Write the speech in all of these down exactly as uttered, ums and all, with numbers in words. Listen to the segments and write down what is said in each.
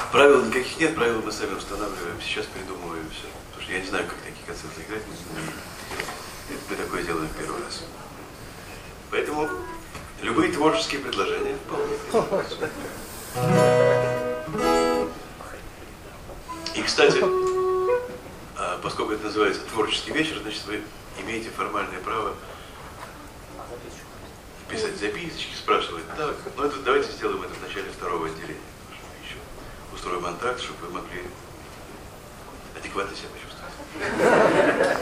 Правил никаких нет, правила мы сами устанавливаем, сейчас придумываем все. Потому что я не знаю, как такие концерты играть. Мы такое делаем первый раз. Поэтому любые творческие предложения вполне. И, кстати, поскольку это называется творческий вечер, значит, вы имеете формальное право писать записочки, спрашивать. Так, ну это давайте сделаем это в начале второго отделения. Еще устроим антракт, чтобы вы могли адекватно себя почувствовать.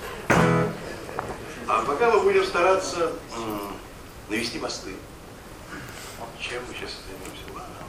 А пока мы будем стараться навести мосты. Чем мы сейчас займемся?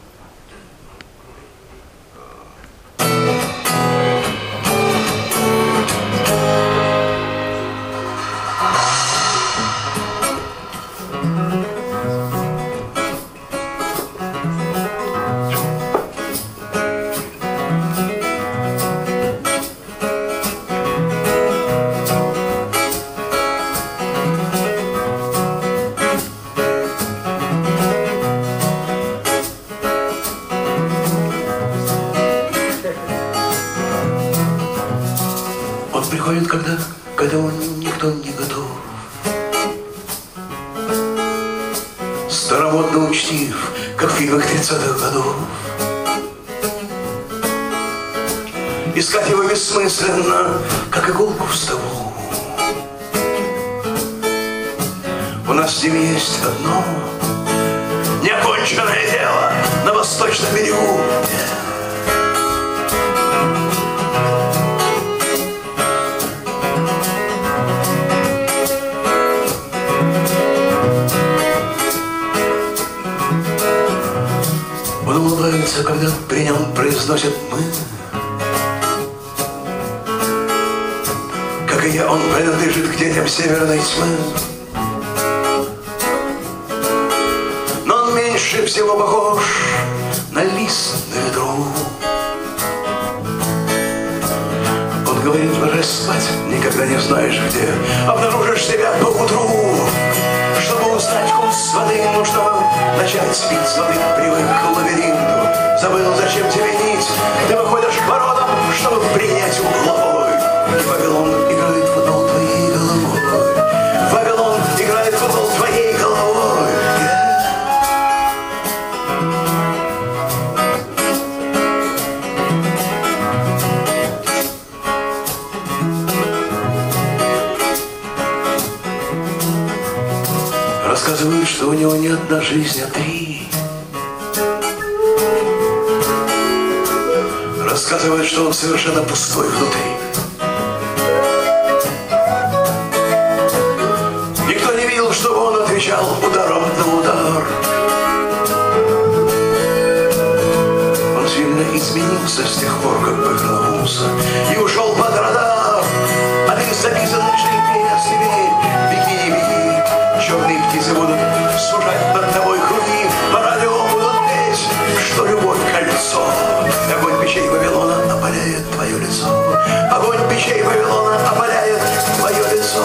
Приходит, когда, когда он никто не готов. Старомодно учтив, как в фильмах тридцатых годов. Искать его бессмысленно, как иголку в столу. У нас с ним есть одно неоконченное дело на восточном берегу. Он улыбается, когда при нем произносят «мы». Как и я, он принадлежит к детям северной тьмы. Но он меньше всего похож на лист на ветру. Он говорит, ложись спать, никогда не знаешь где. Обнаружишь себя поутру. Чтобы узнать вкус воды, нужно начать спить с воды. Привык к лабиринту, забыл, зачем тебе нить. Ты выходишь к воротам, чтобы принять угловой. И Вавилон играет в футбол твоей головой. Вавилон играет в футбол твоей головой. Рассказывают, что у него не одна жизнь, а три. Рассказывают, что он совершенно пустой внутри. Никто не видел, чтобы он отвечал ударом на удар. Он сильно изменился с тех пор, как повернулся и ушел под радар. А ты записан лишь о себе. Беги, беги, черные птицы будут сужать над тобой круги. По радио будут петь, что любовь кольцо. Огонь печей Вавилона опаляет твое лицо. Огонь печей Вавилона опаляет твое лицо.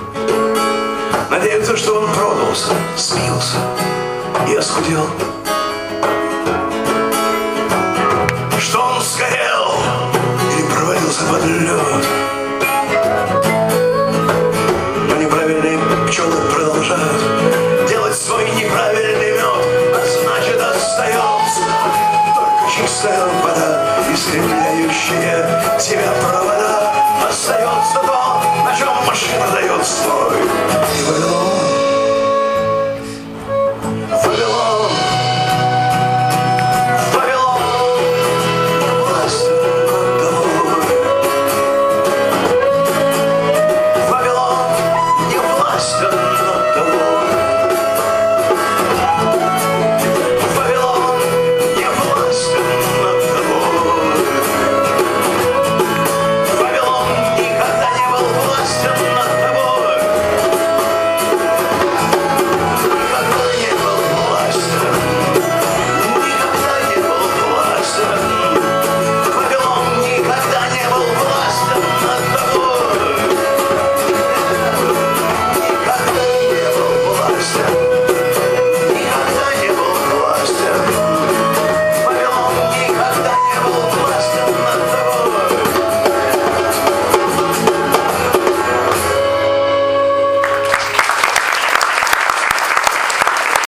Надеются, что он продался, смеялся и оскудел. под лед. Но неправильные пчелы продолжают делать свой неправильный мед, а значит остается только чистая вода, искривляющая себя провода. Остается то, на чем машина дает свой. И в одном